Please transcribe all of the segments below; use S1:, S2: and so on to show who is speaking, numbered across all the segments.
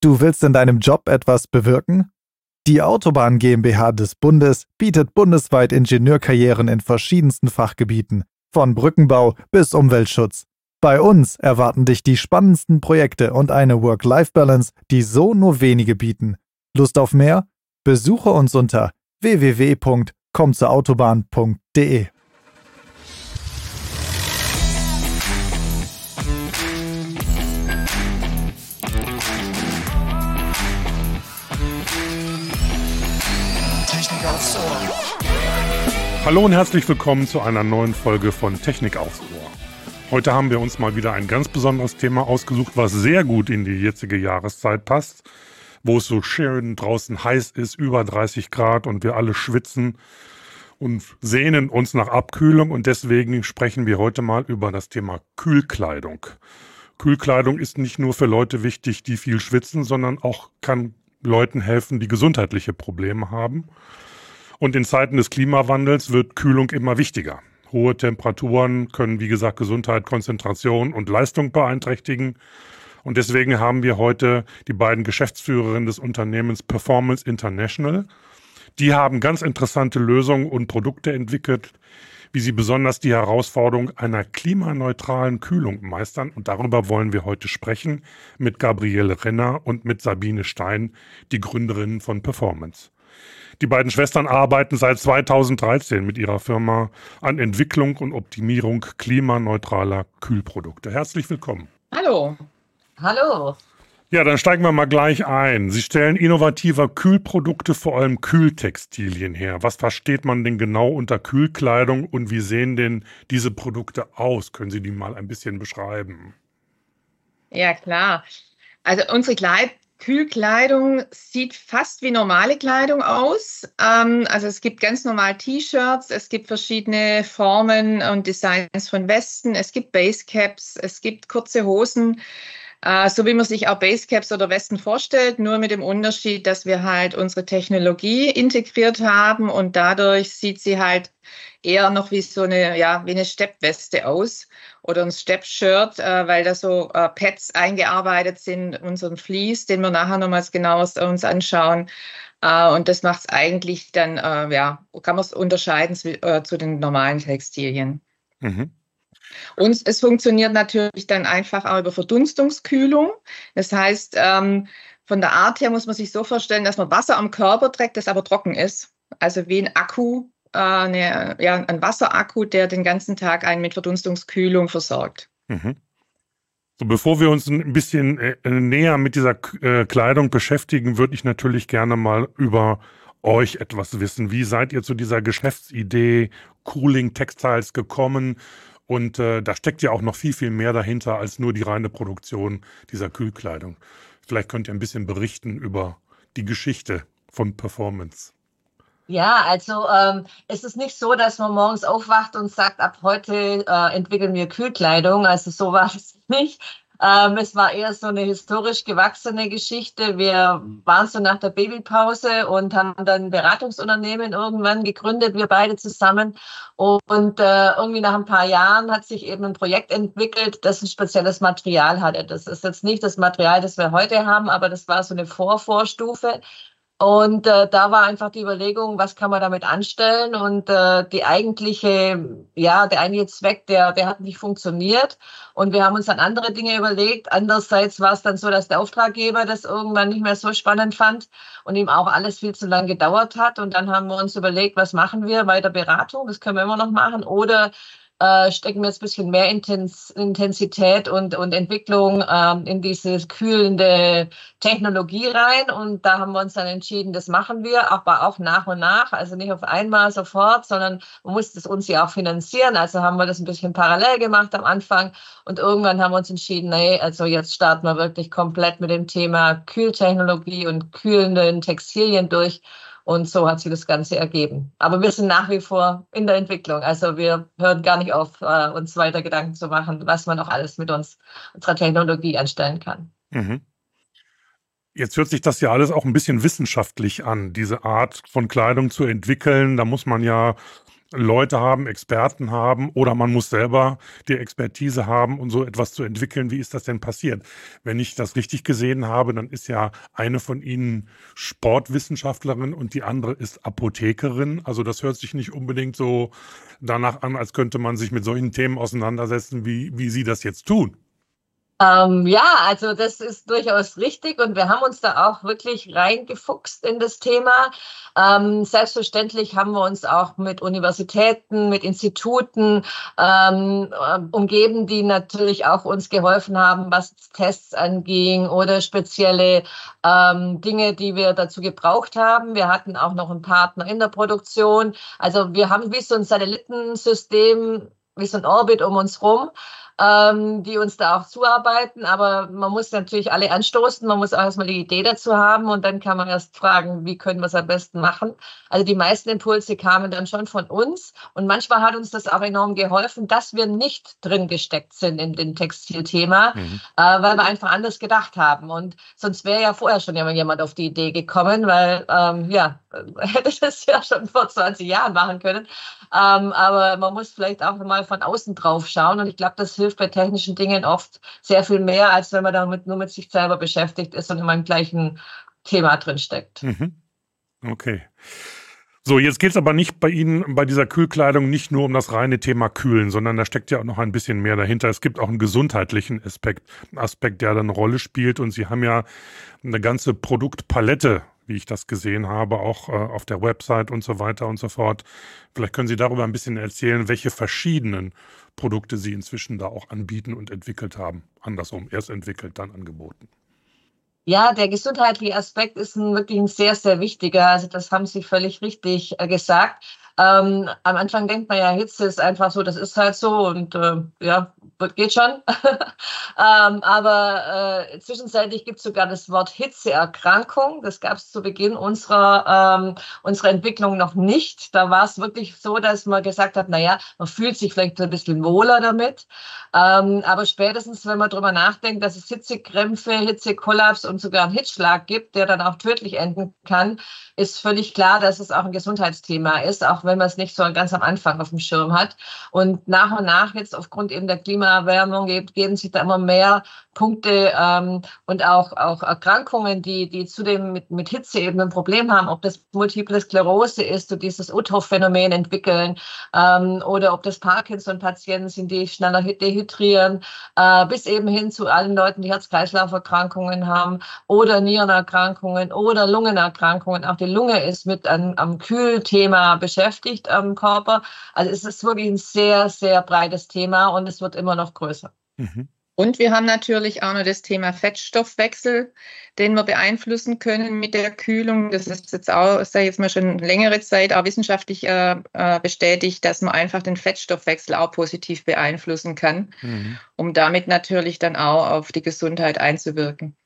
S1: Du willst in deinem Job etwas bewirken? Die Autobahn GmbH des Bundes bietet bundesweit Ingenieurkarrieren in verschiedensten Fachgebieten, von Brückenbau bis Umweltschutz. Bei uns erwarten dich die spannendsten Projekte und eine Work-Life-Balance, die so nur wenige bieten. Lust auf mehr? Besuche uns unter www.kommzurautobahn.de.
S2: Hallo und herzlich willkommen zu einer neuen Folge von Technik aufs Ohr. Heute haben wir uns mal wieder ein ganz besonderes Thema ausgesucht, was sehr gut in die jetzige Jahreszeit passt, wo es so schön draußen heiß ist, über 30 Grad und wir alle schwitzen und sehnen uns nach Abkühlung, und deswegen sprechen wir heute mal über das Thema Kühlkleidung. Kühlkleidung ist nicht nur für Leute wichtig, die viel schwitzen, sondern auch kann Leuten helfen, die gesundheitliche Probleme haben. Und in Zeiten des Klimawandels wird Kühlung immer wichtiger. Hohe Temperaturen können, wie gesagt, Gesundheit, Konzentration und Leistung beeinträchtigen. Und deswegen haben wir heute die beiden Geschäftsführerinnen des Unternehmens Performance International. Die haben ganz interessante Lösungen und Produkte entwickelt, wie sie besonders die Herausforderung einer klimaneutralen Kühlung meistern. Und darüber wollen wir heute sprechen mit Gabriele Renner und mit Sabine Stein, die Gründerinnen von Performance. Die beiden Schwestern arbeiten seit 2013 mit ihrer Firma an Entwicklung und Optimierung klimaneutraler Kühlprodukte. Herzlich willkommen.
S3: Hallo. Hallo.
S2: Ja, dann steigen wir mal gleich ein. Sie stellen innovative Kühlprodukte, vor allem Kühltextilien her. Was versteht man denn genau unter Kühlkleidung und wie sehen denn diese Produkte aus? Können Sie die mal ein bisschen beschreiben?
S3: Ja, klar. Also unsere Kühlkleidung sieht fast wie normale Kleidung aus. Also es gibt ganz normal T-Shirts, es gibt verschiedene Formen und Designs von Westen, es gibt Basecaps, es gibt kurze Hosen, so wie man sich auch Basecaps oder Westen vorstellt, nur mit dem Unterschied, dass wir halt unsere Technologie integriert haben und dadurch sieht sie halt eher noch wie so eine, ja, wie eine Steppweste aus oder ein Steppshirt, weil da so Pads eingearbeitet sind, unseren Fleece, den wir nachher nochmals genauer uns anschauen. Und das macht es eigentlich dann, ja, kann man es unterscheiden zu den normalen Textilien.
S2: Mhm.
S3: Und es funktioniert natürlich dann einfach auch über Verdunstungskühlung. Das heißt, von der Art her muss man sich so vorstellen, dass man Wasser am Körper trägt, das aber trocken ist. Also wie ein Akku, ein Wasserakku, der den ganzen Tag einen mit Verdunstungskühlung versorgt.
S2: Mhm. So, bevor wir uns ein bisschen näher mit dieser Kleidung beschäftigen, würde ich natürlich gerne mal über euch etwas wissen. Wie seid ihr zu dieser Geschäftsidee Cooling Textiles gekommen? Und da steckt ja auch noch viel, viel mehr dahinter als nur die reine Produktion dieser Kühlkleidung. Vielleicht könnt ihr ein bisschen berichten über die Geschichte von Performance.
S4: Ja, also es ist nicht so, dass man morgens aufwacht und sagt, ab heute entwickeln wir Kühlkleidung. Also so war es nicht. Es war eher so eine historisch gewachsene Geschichte. Wir waren so nach der Babypause und haben dann ein Beratungsunternehmen irgendwann gegründet, wir beide zusammen. Und irgendwie nach ein paar Jahren hat sich eben ein Projekt entwickelt, das ein spezielles Material hatte. Das ist jetzt nicht das Material, das wir heute haben, aber das war so eine Vorstufe. Und da war einfach die Überlegung, was kann man damit anstellen? Und der eigentliche Zweck, der hat nicht funktioniert. Und wir haben uns dann andere Dinge überlegt. Andererseits war es dann so, dass der Auftraggeber das irgendwann nicht mehr so spannend fand und ihm auch alles viel zu lang gedauert hat. Und dann haben wir uns überlegt, was machen wir? Weiter Beratung, das können wir immer noch machen. Oder stecken wir jetzt ein bisschen mehr Intensität und Entwicklung in diese kühlende Technologie rein. Und da haben wir uns dann entschieden, das machen wir, aber auch nach und nach. Also nicht auf einmal sofort, sondern man muss das uns ja auch finanzieren. Also haben wir das ein bisschen parallel gemacht am Anfang. Und irgendwann haben wir uns entschieden, nee, also jetzt starten wir wirklich komplett mit dem Thema Kühltechnologie und kühlenden Textilien durch. Und so hat sich das Ganze ergeben. Aber wir sind nach wie vor in der Entwicklung. Also wir hören gar nicht auf, uns weiter Gedanken zu machen, was man auch alles mit unserer Technologie anstellen kann.
S2: Mhm. Jetzt hört sich das ja alles auch ein bisschen wissenschaftlich an, diese Art von Kleidung zu entwickeln. Da muss man ja Leute haben, Experten haben oder man muss selber die Expertise haben, um so etwas zu entwickeln. Wie ist das denn passiert? Wenn ich das richtig gesehen habe, dann ist ja eine von Ihnen Sportwissenschaftlerin und die andere ist Apothekerin. Also das hört sich nicht unbedingt so danach an, als könnte man sich mit solchen Themen auseinandersetzen, wie Sie das jetzt tun.
S4: Ja, also das ist durchaus richtig und wir haben uns da auch wirklich reingefuchst in das Thema. Selbstverständlich haben wir uns auch mit Universitäten, mit Instituten umgeben, die natürlich auch uns geholfen haben, was Tests anging oder spezielle Dinge, die wir dazu gebraucht haben. Wir hatten auch noch einen Partner in der Produktion. Also wir haben wie so ein Satellitensystem, wie so ein Orbit um uns rum, die uns da auch zuarbeiten. Aber man muss natürlich alle anstoßen, man muss auch erstmal die Idee dazu haben und dann kann man erst fragen, wie können wir es am besten machen. Also die meisten Impulse kamen dann schon von uns und manchmal hat uns das auch enorm geholfen, dass wir nicht drin gesteckt sind in dem Textilthema, weil wir einfach anders gedacht haben. Und sonst wäre ja vorher schon jemand auf die Idee gekommen, weil hätte das ja schon vor 20 Jahren machen können. Aber man muss vielleicht auch mal von außen drauf schauen und ich glaube, das hilft bei technischen Dingen oft sehr viel mehr, als wenn man damit nur mit sich selber beschäftigt ist und immer im gleichen Thema drin steckt.
S2: Okay. So, jetzt geht es aber nicht bei Ihnen, bei dieser Kühlkleidung, nicht nur um das reine Thema Kühlen, sondern da steckt ja auch noch ein bisschen mehr dahinter. Es gibt auch einen gesundheitlichen Aspekt, der da eine Rolle spielt und Sie haben ja eine ganze Produktpalette, wie ich das gesehen habe, auch auf der Website und so weiter und so fort. Vielleicht können Sie darüber ein bisschen erzählen, welche verschiedenen Produkte Sie inzwischen da auch anbieten und entwickelt haben. Andersrum, erst entwickelt, dann angeboten.
S4: Ja, der gesundheitliche Aspekt ist wirklich ein sehr, sehr wichtiger. Also das haben Sie völlig richtig gesagt. Am Anfang denkt man ja, Hitze ist einfach so, das ist halt so und geht schon. Aber zwischenzeitlich gibt es sogar das Wort Hitzeerkrankung. Das gab es zu Beginn unserer Entwicklung noch nicht. Da war es wirklich so, dass man gesagt hat, naja, man fühlt sich vielleicht ein bisschen wohler damit. Aber spätestens, wenn man drüber nachdenkt, dass es Hitzekrämpfe, Hitzekollaps und sogar einen Hitzschlag gibt, der dann auch tödlich enden kann, ist völlig klar, dass es auch ein Gesundheitsthema ist, auch wenn man es nicht so ganz am Anfang auf dem Schirm hat. Und nach jetzt aufgrund eben der Klimaerwärmung geben sich da immer mehr Punkte und auch Erkrankungen, die zudem mit Hitze eben ein Problem haben, ob das Multiple Sklerose ist, so dieses Uthoff-Phänomen entwickeln oder ob das Parkinson-Patienten sind, die schneller dehydrieren, bis eben hin zu allen Leuten, die Herz-Kreislauf-Erkrankungen haben oder Nierenerkrankungen oder Lungenerkrankungen. Auch die Lunge ist mit am Kühlthema beschäftigt am Körper. Also es ist wirklich ein sehr, sehr breites Thema und es wird immer noch größer.
S3: Und wir haben natürlich auch noch das Thema Fettstoffwechsel, den wir beeinflussen können mit der Kühlung. Das ist jetzt auch, sage ich jetzt mal, schon längere Zeit auch wissenschaftlich bestätigt, dass man einfach den Fettstoffwechsel auch positiv beeinflussen kann, um damit natürlich dann auch auf die Gesundheit einzuwirken.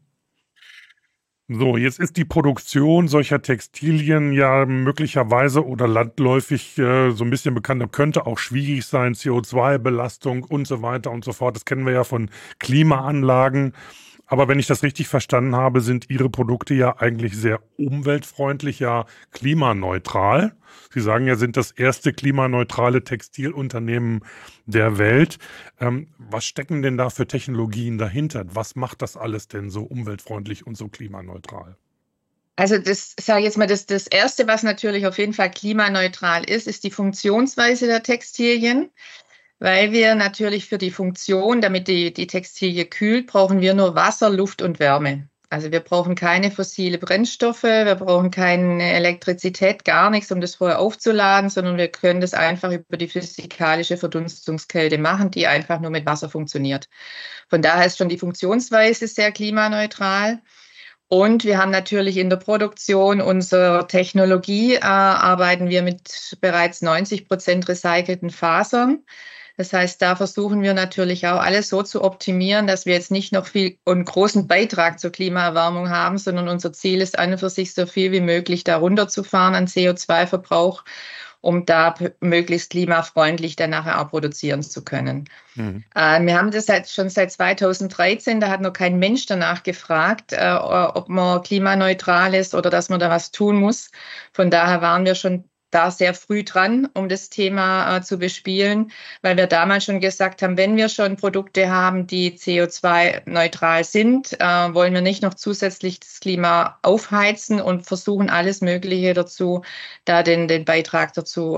S2: So, jetzt ist die Produktion solcher Textilien ja möglicherweise oder landläufig so ein bisschen bekannt, könnte auch schwierig sein, CO2-Belastung und so weiter und so fort. Das kennen wir ja von Klimaanlagen. Aber wenn ich das richtig verstanden habe, sind Ihre Produkte ja eigentlich sehr umweltfreundlich, ja klimaneutral. Sie sagen ja, sind das erste klimaneutrale Textilunternehmen der Welt. Was stecken denn da für Technologien dahinter? Was macht das alles denn so umweltfreundlich und so klimaneutral?
S3: Also das sage ich jetzt mal, das Erste, was natürlich auf jeden Fall klimaneutral ist die Funktionsweise der Textilien. Weil wir natürlich für die Funktion, damit die Textilie kühlt, brauchen wir nur Wasser, Luft und Wärme. Also wir brauchen keine fossile Brennstoffe, wir brauchen keine Elektrizität, gar nichts, um das vorher aufzuladen, sondern wir können das einfach über die physikalische Verdunstungskälte machen, die einfach nur mit Wasser funktioniert. Von daher ist schon die Funktionsweise sehr klimaneutral. Und wir haben natürlich in der Produktion unserer Technologie, arbeiten wir mit bereits 90% recycelten Fasern. Das heißt, da versuchen wir natürlich auch alles so zu optimieren, dass wir jetzt nicht noch einen großen Beitrag zur Klimaerwärmung haben, sondern unser Ziel ist an und für sich so viel wie möglich da runterzufahren an CO2-Verbrauch, um da möglichst klimafreundlich dann nachher auch produzieren zu können. Wir haben das schon seit 2013, da hat noch kein Mensch danach gefragt, ob man klimaneutral ist oder dass man da was tun muss. Von daher waren wir schon da sehr früh dran, um das Thema zu bespielen, weil wir damals schon gesagt haben, wenn wir schon Produkte haben, die CO2-neutral sind, wollen wir nicht noch zusätzlich das Klima aufheizen und versuchen alles Mögliche dazu, da den Beitrag dazu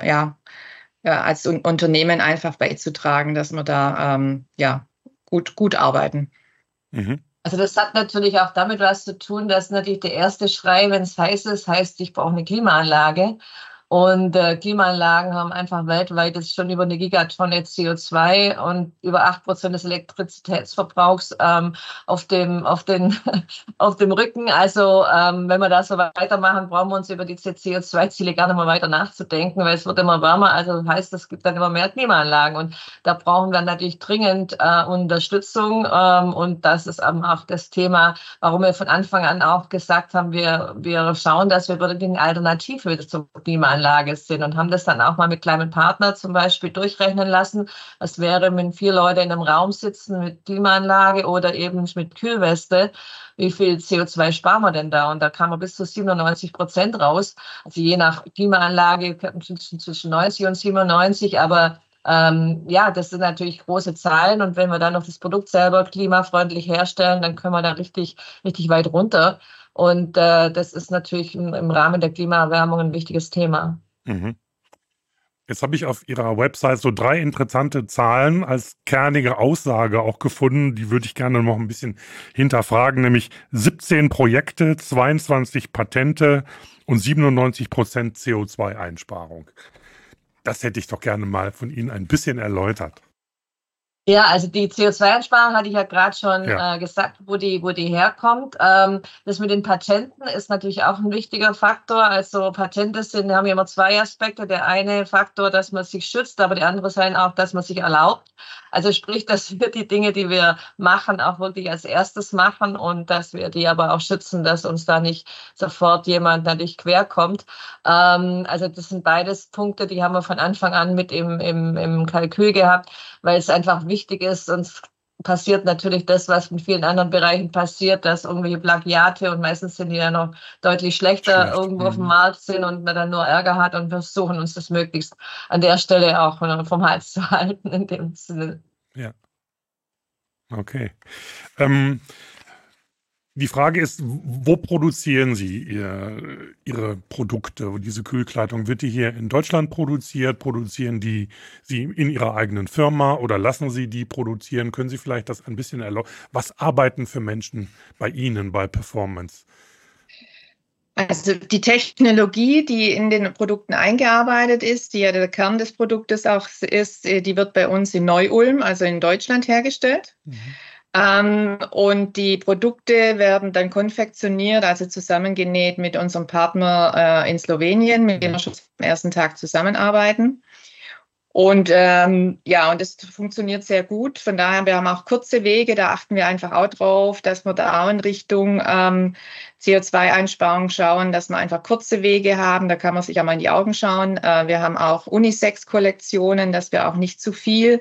S3: als Unternehmen einfach beizutragen, dass wir da gut arbeiten.
S2: Mhm.
S4: Also das hat natürlich auch damit was zu tun, dass natürlich der erste Schrei, wenn es heiß ist, heißt, ich brauche eine Klimaanlage. Und Klimaanlagen haben einfach weltweit jetzt schon über eine Gigatonne CO2 und über 8% des Elektrizitätsverbrauchs auf dem Rücken. Also wenn wir da so weitermachen, brauchen wir uns über diese CO2-Ziele gar nicht mehr weiter nachzudenken, weil es wird immer wärmer. Also heißt, es gibt dann immer mehr Klimaanlagen. Und da brauchen wir natürlich dringend Unterstützung. Und das ist auch das Thema, warum wir von Anfang an auch gesagt haben, wir schauen, dass wir wirklich eine Alternative zur Klimaanlage sind und haben das dann auch mal mit kleinen Partnern zum Beispiel durchrechnen lassen. Was wäre, wenn 4 Leute in einem Raum sitzen mit Klimaanlage oder eben mit Kühlweste? Wie viel CO2 sparen wir denn da? Und da kam man bis zu 97% raus. Also je nach Klimaanlage zwischen 90 und 97, aber das sind natürlich große Zahlen und wenn wir dann noch das Produkt selber klimafreundlich herstellen, dann können wir da richtig, richtig weit runter. Und das ist natürlich im Rahmen der Klimaerwärmung ein wichtiges Thema.
S2: Mhm. Jetzt habe ich auf Ihrer Website so 3 interessante Zahlen als kernige Aussage auch gefunden. Die würde ich gerne noch ein bisschen hinterfragen, nämlich 17 Projekte, 22 Patente und 97% CO2-Einsparung. Das hätte ich doch gerne mal von Ihnen ein bisschen erläutert.
S4: Ja, also die CO2-Einsparung hatte ich ja gerade schon gesagt, wo die herkommt. Das mit den Patenten ist natürlich auch ein wichtiger Faktor. Also Patente haben ja immer 2 Aspekte. Der eine Faktor, dass man sich schützt, aber die andere sein auch, dass man sich erlaubt. Also sprich, dass wir die Dinge, die wir machen, auch wirklich als erstes machen und dass wir die aber auch schützen, dass uns da nicht sofort jemand natürlich querkommt. Also das sind beides Punkte, die haben wir von Anfang an mit im Kalkül gehabt, weil es einfach wichtig ist, sonst passiert natürlich das, was in vielen anderen Bereichen passiert, dass irgendwelche Plagiate und meistens sind die ja noch deutlich schlechter irgendwo auf dem Markt sind und man dann nur Ärger hat und wir versuchen uns das möglichst an der Stelle auch vom Hals zu halten in dem Sinne.
S2: Ja. Okay. Die Frage ist, wo produzieren Sie Ihre Produkte? Diese Kühlkleidung, wird die hier in Deutschland produziert? Produzieren die Sie in Ihrer eigenen Firma oder lassen Sie die produzieren? Können Sie vielleicht das ein bisschen erläutern? Was arbeiten für Menschen bei Ihnen bei Performance?
S3: Also die Technologie, die in den Produkten eingearbeitet ist, die ja der Kern des Produktes auch ist, die wird bei uns in Neu-Ulm, also in Deutschland, hergestellt. Und die Produkte werden dann konfektioniert, also zusammengenäht mit unserem Partner in Slowenien, mit dem wir schon am ersten Tag zusammenarbeiten. Und und das funktioniert sehr gut. Von daher, wir haben auch kurze Wege, da achten wir einfach auch drauf, dass wir da auch in Richtung CO2-Einsparung schauen, dass wir einfach kurze Wege haben. Da kann man sich auch mal in die Augen schauen. Wir haben auch Unisex-Kollektionen, dass wir auch nicht zu viel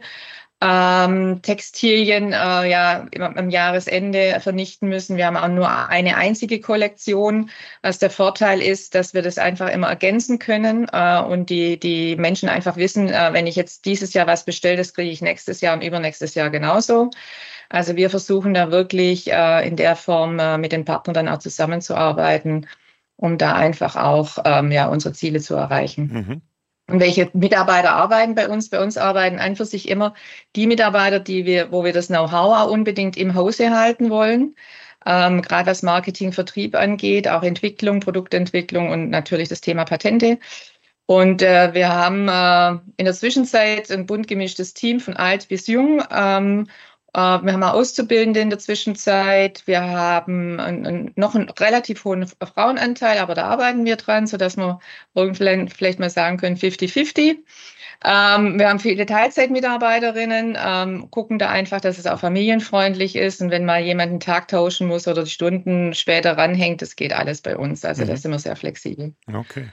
S3: Textilien am Jahresende vernichten müssen. Wir haben auch nur eine einzige Kollektion, was der Vorteil ist, dass wir das einfach immer ergänzen können und die Menschen einfach wissen, wenn ich jetzt dieses Jahr was bestelle, das kriege ich nächstes Jahr und übernächstes Jahr genauso. Also wir versuchen da wirklich in der Form mit den Partnern dann auch zusammenzuarbeiten, um da einfach auch unsere Ziele zu erreichen.
S2: Mhm.
S3: Und welche Mitarbeiter arbeiten bei uns? Bei uns arbeiten an für sich immer die Mitarbeiter, wo wir das Know-how auch unbedingt im Hause halten wollen. Gerade was Marketing, Vertrieb angeht, auch Entwicklung, Produktentwicklung und natürlich das Thema Patente. Und wir haben in der Zwischenzeit ein bunt gemischtes Team von alt bis jung. Wir haben auch Auszubildende in der Zwischenzeit. Wir haben noch einen relativ hohen Frauenanteil, aber da arbeiten wir dran, sodass wir vielleicht mal sagen können 50-50. Wir haben viele Teilzeitmitarbeiterinnen, gucken da einfach, dass es auch familienfreundlich ist. Und wenn mal jemand einen Tag tauschen muss oder die Stunden später ranhängt, das geht alles bei uns. Also da sind wir sehr flexibel.
S2: Okay.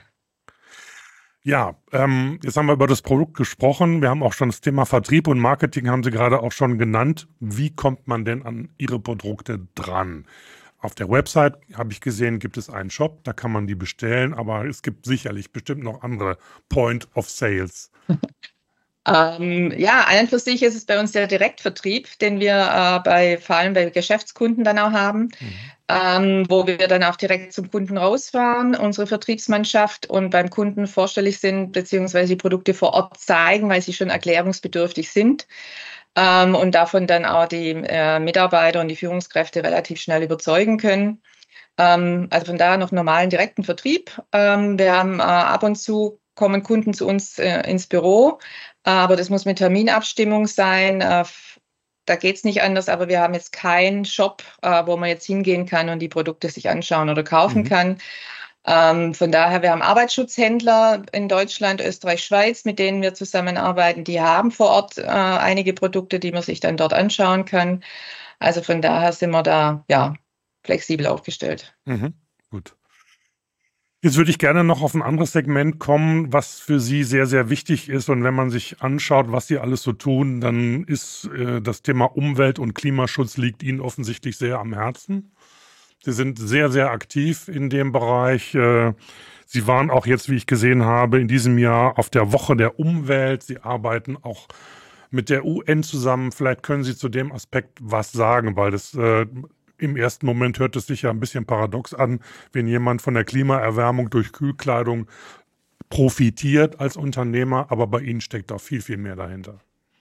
S2: Ja, jetzt haben wir über das Produkt gesprochen. Wir haben auch schon das Thema Vertrieb und Marketing haben Sie gerade auch schon genannt. Wie kommt man denn an Ihre Produkte dran? Auf der Website, habe ich gesehen, gibt es einen Shop, da kann man die bestellen, aber es gibt sicherlich bestimmt noch andere Point of Sales.
S3: Ja, an und für sich ist es bei uns der Direktvertrieb, den wir vor allem bei Geschäftskunden dann auch haben, wo wir dann auch direkt zum Kunden rausfahren, unsere Vertriebsmannschaft, und beim Kunden vorstellig sind, beziehungsweise die Produkte vor Ort zeigen, weil sie schon erklärungsbedürftig sind. Und davon dann auch die Mitarbeiter und die Führungskräfte relativ schnell überzeugen können. Also von daher noch normalen direkten Vertrieb. Wir haben ab und zu kommen Kunden zu uns ins Büro, aber das muss mit Terminabstimmung sein. Da geht es nicht anders, aber wir haben jetzt keinen Shop, wo man jetzt hingehen kann und die Produkte sich anschauen oder kaufen kann. Von daher, wir haben Arbeitsschutzhändler in Deutschland, Österreich, Schweiz, mit denen wir zusammenarbeiten. Die haben vor Ort einige Produkte, die man sich dann dort anschauen kann. Also von daher sind wir da flexibel aufgestellt.
S2: Gut. Jetzt würde ich gerne noch auf ein anderes Segment kommen, was für Sie sehr, sehr wichtig ist. Und wenn man sich anschaut, was Sie alles so tun, dann ist das Thema Umwelt- und Klimaschutz liegt Ihnen offensichtlich sehr am Herzen. Sie sind sehr, sehr aktiv in dem Bereich. Sie waren auch jetzt, wie ich gesehen habe, in diesem Jahr auf der Woche der Umwelt. Sie arbeiten auch mit der UN zusammen. Vielleicht können Sie zu dem Aspekt was sagen, weil das im ersten Moment hört es sich ja ein bisschen paradox an, wenn jemand von der Klimaerwärmung durch Kühlkleidung profitiert als Unternehmer, aber bei Ihnen steckt auch viel, viel mehr dahinter.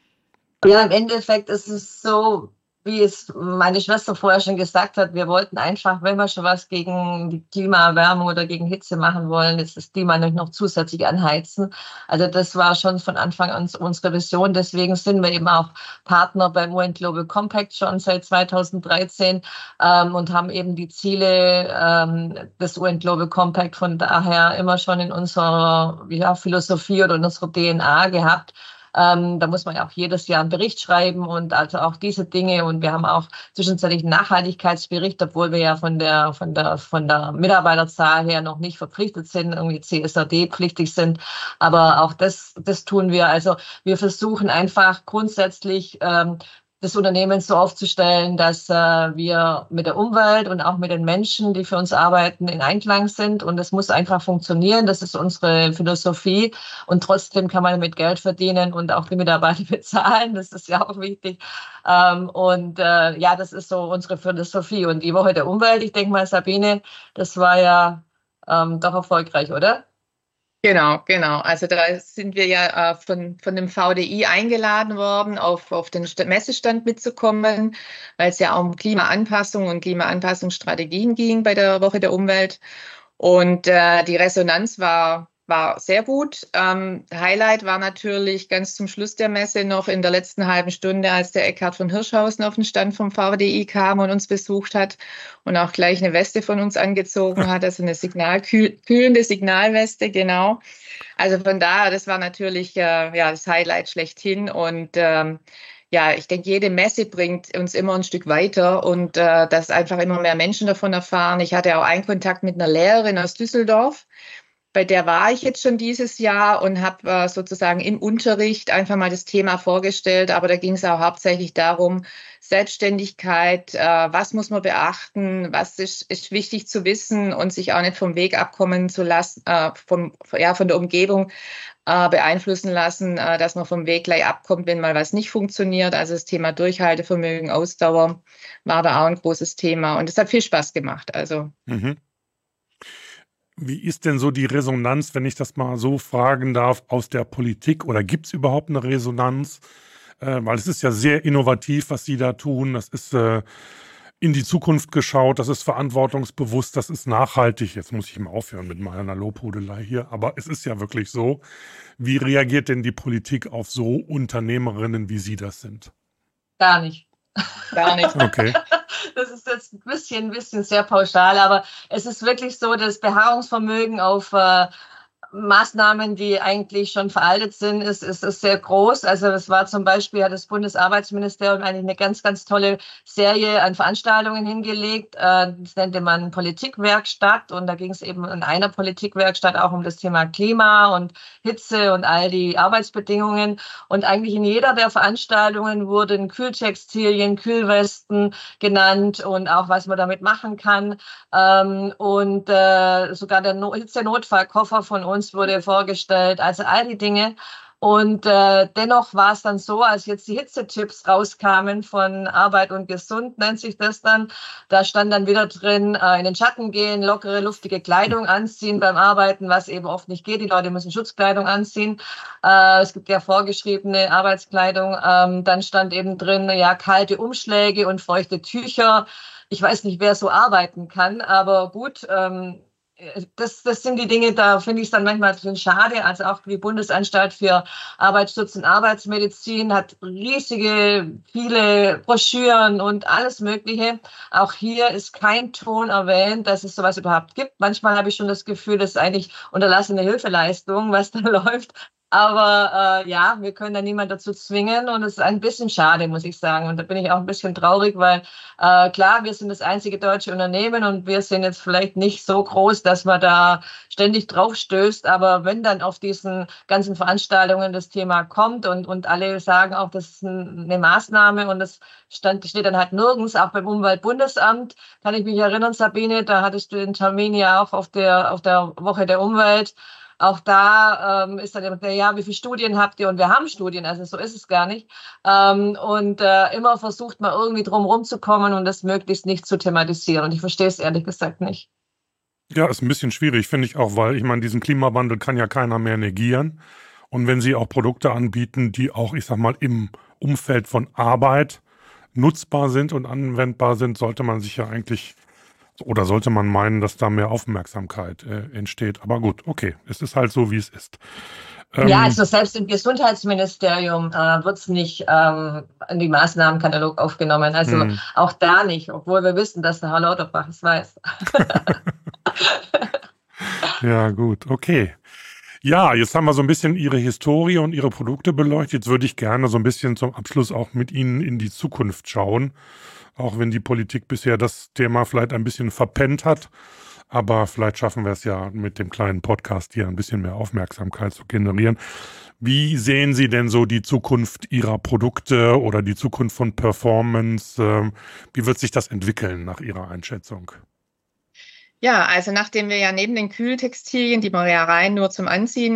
S4: Ja, im Endeffekt ist es so, wie es meine Schwester vorher schon gesagt hat, wir wollten einfach, wenn wir schon was gegen die Klimaerwärmung oder gegen Hitze machen wollen, jetzt das Klima nicht noch zusätzlich anheizen. Also das war schon von Anfang an unsere Vision. Deswegen sind wir eben auch Partner beim UN Global Compact schon seit 2013 und haben eben die Ziele des UN Global Compact von daher immer schon in unserer Philosophie oder in unserer DNA gehabt. Da muss man ja auch jedes Jahr einen Bericht schreiben und also auch diese Dinge. Und wir haben auch zwischenzeitlich einen Nachhaltigkeitsbericht, obwohl wir ja von der Mitarbeiterzahl her noch nicht verpflichtet sind, irgendwie CSRD-pflichtig sind. Aber auch das tun wir. Also wir versuchen einfach grundsätzlich das Unternehmen so aufzustellen, dass wir mit der Umwelt und auch mit den Menschen, die für uns arbeiten, in Einklang sind. Und es muss einfach funktionieren. Das ist unsere Philosophie. Und trotzdem kann man damit Geld verdienen und auch die Mitarbeiter bezahlen. Das ist ja auch wichtig. Das ist so unsere Philosophie. Und die Woche der Umwelt, ich denke mal, Sabine, das war ja doch erfolgreich, oder?
S3: Genau. Also da sind wir ja von dem VDI eingeladen worden, auf den Messestand mitzukommen, weil es ja auch um Klimaanpassung und Klimaanpassungsstrategien ging bei der Woche der Umwelt. Und die Resonanz war sehr gut. Highlight war natürlich ganz zum Schluss der Messe noch in der letzten halben Stunde, als der Eckhard von Hirschhausen auf den Stand vom VDI kam und uns besucht hat und auch gleich eine Weste von uns angezogen hat, also eine kühlende Signalweste, genau. Also von daher, das war natürlich das Highlight schlechthin. Und ich denke, jede Messe bringt uns immer ein Stück weiter und dass einfach immer mehr Menschen davon erfahren. Ich hatte auch einen Kontakt mit einer Lehrerin aus Düsseldorf. Bei der war ich jetzt schon dieses Jahr und habe sozusagen im Unterricht einfach mal das Thema vorgestellt. Aber da ging es auch hauptsächlich darum, Selbstständigkeit, was muss man beachten, was ist wichtig zu wissen und sich auch nicht vom Weg abkommen zu lassen, von der Umgebung beeinflussen lassen, dass man vom Weg gleich abkommt, wenn mal was nicht funktioniert. Also das Thema Durchhaltevermögen, Ausdauer war da auch ein großes Thema. Und es hat viel Spaß gemacht. Also.
S2: Wie ist denn so die Resonanz, wenn ich das mal so fragen darf, aus der Politik? Oder gibt es überhaupt eine Resonanz? Weil es ist ja sehr innovativ, was Sie da tun. Das ist in die Zukunft geschaut, das ist verantwortungsbewusst, das ist nachhaltig. Jetzt muss ich mal aufhören mit meiner Lobhudelei hier, aber es ist ja wirklich so. Wie reagiert denn die Politik auf so Unternehmerinnen, wie Sie das sind?
S4: Gar nicht.
S3: Gar nicht.
S2: Okay.
S4: Das ist jetzt ein bisschen sehr pauschal, aber es ist wirklich so, das Beharrungsvermögen auf Maßnahmen, die eigentlich schon veraltet sind, ist sehr groß. Also es war zum Beispiel, hat das Bundesarbeitsministerium eigentlich eine ganz, ganz tolle Serie an Veranstaltungen hingelegt. Das nannte man Politikwerkstatt und da ging es eben in einer Politikwerkstatt auch um das Thema Klima und Hitze und all die Arbeitsbedingungen. Und eigentlich in jeder der Veranstaltungen wurden Kühltextilien, Kühlwesten genannt und auch, was man damit machen kann. Und sogar der Hitzenotfallkoffer von uns wurde vorgestellt, also all die Dinge. Und dennoch war es dann so, als jetzt die Hitzetipps rauskamen von Arbeit und Gesund, nennt sich das dann, da stand dann wieder drin, in den Schatten gehen, lockere, luftige Kleidung anziehen beim Arbeiten, was eben oft nicht geht. Die Leute müssen Schutzkleidung anziehen. Es gibt ja vorgeschriebene Arbeitskleidung. Dann stand eben drin, ja, kalte Umschläge und feuchte Tücher. Ich weiß nicht, wer so arbeiten kann, aber gut, das sind die Dinge, da finde ich es dann manchmal ein bisschen schade. Also auch die Bundesanstalt für Arbeitsschutz und Arbeitsmedizin hat riesige, viele Broschüren und alles Mögliche. Auch hier ist kein Ton erwähnt, dass es sowas überhaupt gibt. Manchmal habe ich schon das Gefühl, das ist eigentlich unterlassene Hilfeleistung, was da läuft. Aber ja, wir können da niemand dazu zwingen und es ist ein bisschen schade, muss ich sagen. Und da bin ich auch ein bisschen traurig, weil klar, wir sind das einzige deutsche Unternehmen und wir sind jetzt vielleicht nicht so groß, dass man da ständig drauf stößt. Aber wenn dann auf diesen ganzen Veranstaltungen das Thema kommt und alle sagen auch, das ist eine Maßnahme und das steht dann halt nirgends, auch beim Umweltbundesamt, kann ich mich erinnern, Sabine, da hattest du den Termin ja auch auf der Woche der Umwelt. Auch da ist dann immer, ja, wie viele Studien habt ihr? Und wir haben Studien, also so ist es gar nicht. Und immer versucht man irgendwie drum rumzukommen und das möglichst nicht zu thematisieren. Und ich verstehe es ehrlich gesagt nicht.
S2: Ja, ist ein bisschen schwierig, finde ich auch, weil ich meine, diesen Klimawandel kann ja keiner mehr negieren. Und wenn sie auch Produkte anbieten, die auch, ich sag mal, im Umfeld von Arbeit nutzbar sind und anwendbar sind, sollte man sich ja eigentlich oder sollte man meinen, dass da mehr Aufmerksamkeit entsteht. Aber gut, okay, es ist halt so, wie es ist.
S4: Ja, also selbst im Gesundheitsministerium wird es nicht in die Maßnahmenkatalog aufgenommen. Also auch da nicht, obwohl wir wissen, dass der Herr Lauterbach es weiß.
S2: Ja, gut, okay. Ja, jetzt haben wir so ein bisschen Ihre Historie und Ihre Produkte beleuchtet. Jetzt würde ich gerne so ein bisschen zum Abschluss auch mit Ihnen in die Zukunft schauen. Auch wenn die Politik bisher das Thema vielleicht ein bisschen verpennt hat. Aber vielleicht schaffen wir es ja mit dem kleinen Podcast hier ein bisschen mehr Aufmerksamkeit zu generieren. Wie sehen Sie denn so die Zukunft Ihrer Produkte oder die Zukunft von Performance? Wie wird sich das entwickeln nach Ihrer Einschätzung?
S3: Ja, also nachdem wir ja neben den Kühltextilien, die man ja rein nur zum Anziehen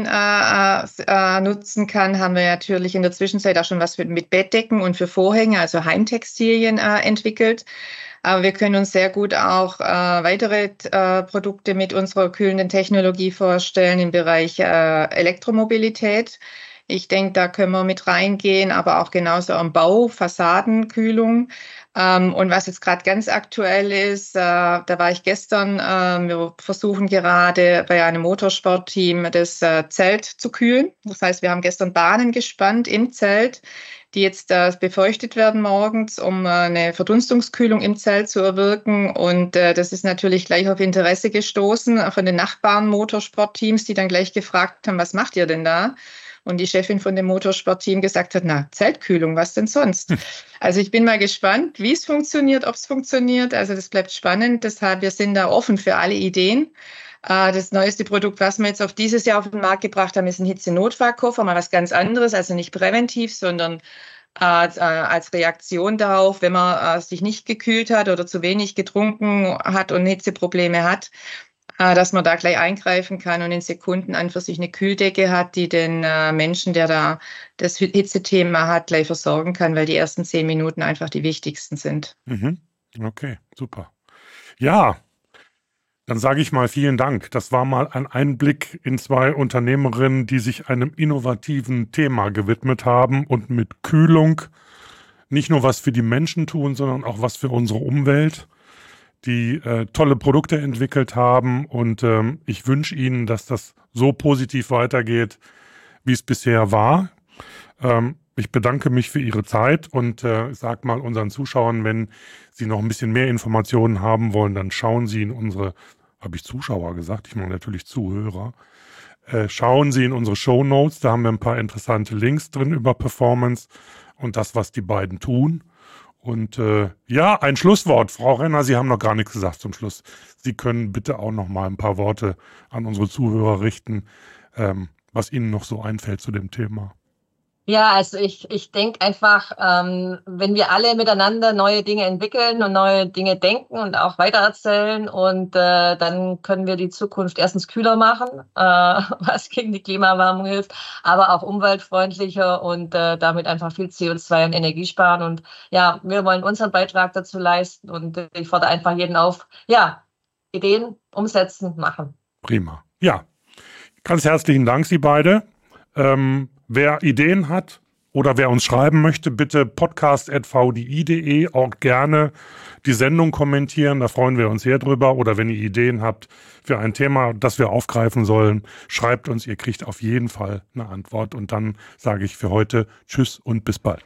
S3: nutzen kann, haben wir natürlich in der Zwischenzeit auch schon was mit Bettdecken und für Vorhänge, also Heimtextilien entwickelt. Aber wir können uns sehr gut auch weitere Produkte mit unserer kühlenden Technologie vorstellen im Bereich Elektromobilität. Ich denke, da können wir mit reingehen, aber auch genauso am Bau, Fassadenkühlung. Und was jetzt gerade ganz aktuell ist, da war ich gestern, wir versuchen gerade bei einem Motorsportteam das Zelt zu kühlen. Das heißt, wir haben gestern Bahnen gespannt im Zelt, die jetzt befeuchtet werden morgens, um eine Verdunstungskühlung im Zelt zu erwirken. Und das ist natürlich gleich auf Interesse gestoßen von den Nachbarn Motorsportteams, die dann gleich gefragt haben, was macht ihr denn da? Und die Chefin von dem Motorsportteam gesagt hat, na, Zeltkühlung, was denn sonst? Also ich bin mal gespannt, wie es funktioniert, ob es funktioniert. Also das bleibt spannend. Deshalb, wir sind da offen für alle Ideen. Das neueste Produkt, was wir jetzt auf dieses Jahr auf den Markt gebracht haben, ist ein Hitzenotfallkoffer, mal was ganz anderes, also nicht präventiv, sondern als Reaktion darauf, wenn man sich nicht gekühlt hat oder zu wenig getrunken hat und Hitzeprobleme hat, dass man da gleich eingreifen kann und in Sekunden an für sich eine Kühldecke hat, die den Menschen, der da das Hitzethema hat, gleich versorgen kann, weil die ersten 10 Minuten einfach die wichtigsten sind.
S2: Okay, super. Ja, dann sage ich mal vielen Dank. Das war mal ein Einblick in 2 Unternehmerinnen, die sich einem innovativen Thema gewidmet haben und mit Kühlung nicht nur was für die Menschen tun, sondern auch was für unsere Umwelt, die tolle Produkte entwickelt haben. Und ich wünsche Ihnen, dass das so positiv weitergeht, wie es bisher war. Ich bedanke mich für Ihre Zeit und sage mal unseren Zuschauern, wenn Sie noch ein bisschen mehr Informationen haben wollen, dann schauen Sie in unsere, habe ich Zuschauer gesagt, ich meine natürlich Zuhörer, schauen Sie in unsere Shownotes, da haben wir ein paar interessante Links drin über Performance und das, was die beiden tun. Und ja, ein Schlusswort. Frau Renner, Sie haben noch gar nichts gesagt zum Schluss. Sie können bitte auch noch mal ein paar Worte an unsere Zuhörer richten, was Ihnen noch so einfällt zu dem Thema.
S4: Ja, also ich denke einfach, wenn wir alle miteinander neue Dinge entwickeln und neue Dinge denken und auch weitererzählen und dann können wir die Zukunft erstens kühler machen, was gegen die Klimaerwärmung hilft, aber auch umweltfreundlicher und damit einfach viel CO2 und Energie sparen. Und ja, wir wollen unseren Beitrag dazu leisten und ich fordere einfach jeden auf, ja, Ideen umsetzen, machen.
S2: Prima. Ja, ganz herzlichen Dank, Sie beide. Wer Ideen hat oder wer uns schreiben möchte, bitte podcast@vdi.de, auch gerne die Sendung kommentieren, da freuen wir uns sehr drüber. Oder wenn ihr Ideen habt für ein Thema, das wir aufgreifen sollen, schreibt uns, ihr kriegt auf jeden Fall eine Antwort. Und dann sage ich für heute Tschüss und bis bald.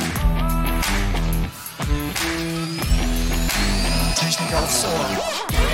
S5: Technik aufs Ohr.